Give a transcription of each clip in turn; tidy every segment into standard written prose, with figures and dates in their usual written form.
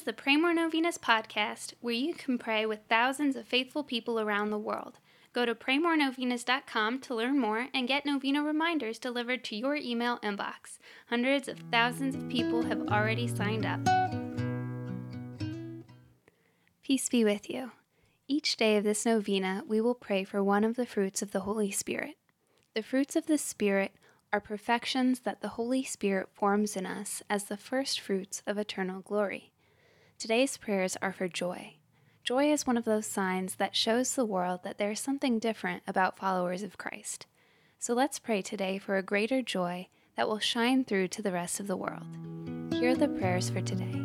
the Pray More Novenas podcast, where you can pray with thousands of faithful people around the world. Go to praymorenovenas.com to learn more and get novena reminders delivered to your email inbox. Hundreds of thousands of people have already signed up. Peace be with you. Each day of this novena, we will pray for one of the fruits of the Holy Spirit. The fruits of the Spirit are perfections that the Holy Spirit forms in us as the first fruits of eternal glory. Today's prayers are for joy. Joy is one of those signs that shows the world that there is something different about followers of Christ. So let's pray today for a greater joy that will shine through to the rest of the world. Here are the prayers for today.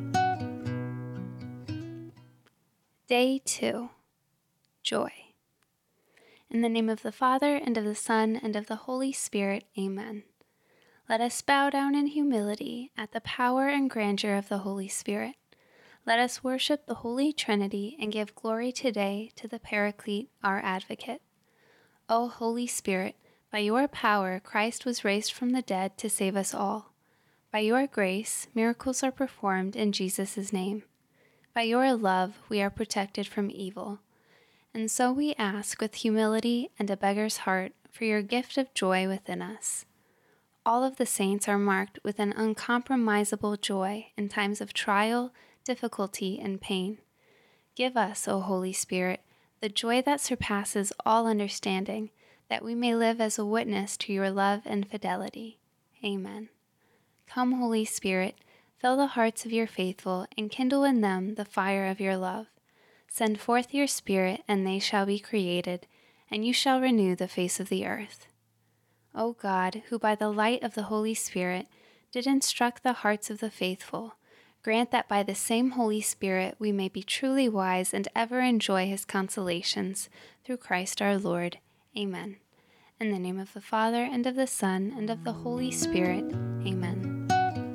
Day 2. Joy. In the name of the Father, and of the Son, and of the Holy Spirit, Amen. Let us bow down in humility at the power and grandeur of the Holy Spirit. Let us worship the Holy Trinity and give glory today to the Paraclete, our advocate. O Holy Spirit, by your power Christ was raised from the dead to save us all. By your grace, miracles are performed in Jesus' name. By your love, we are protected from evil. And so we ask with humility and a beggar's heart for your gift of joy within us. All of the saints are marked with an uncompromisable joy in times of trial, difficulty, and pain. Give us, O Holy Spirit, the joy that surpasses all understanding, that we may live as a witness to your love and fidelity. Amen. Come, Holy Spirit, fill the hearts of your faithful and kindle in them the fire of your love. Send forth your Spirit, and they shall be created, and you shall renew the face of the earth. O God, who by the light of the Holy Spirit did instruct the hearts of the faithful, grant that by the same Holy Spirit we may be truly wise and ever enjoy his consolations, through Christ our Lord. Amen. In the name of the Father, and of the Son, and of the Holy Spirit. Amen.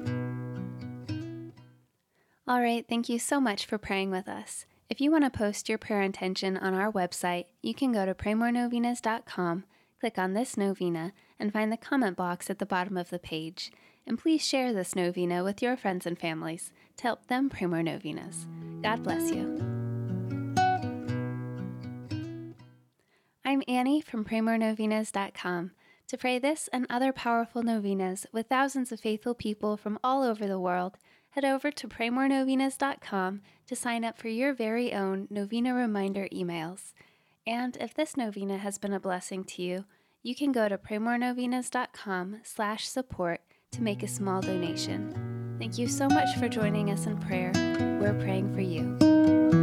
All right, thank you so much for praying with us. If you want to post your prayer intention on our website, you can go to praymorenovenas.com, click on this novena, and find the comment box at the bottom of the page. And please share this novena with your friends and families to help them pray more novenas. God bless you. I'm Annie from praymorenovenas.com. To pray this and other powerful novenas with thousands of faithful people from all over the world, head over to praymorenovenas.com to sign up for your very own novena reminder emails. And if this novena has been a blessing to you, you can go to praymorenovenas.com/support to make a small donation. Thank you so much for joining us in prayer. We're praying for you.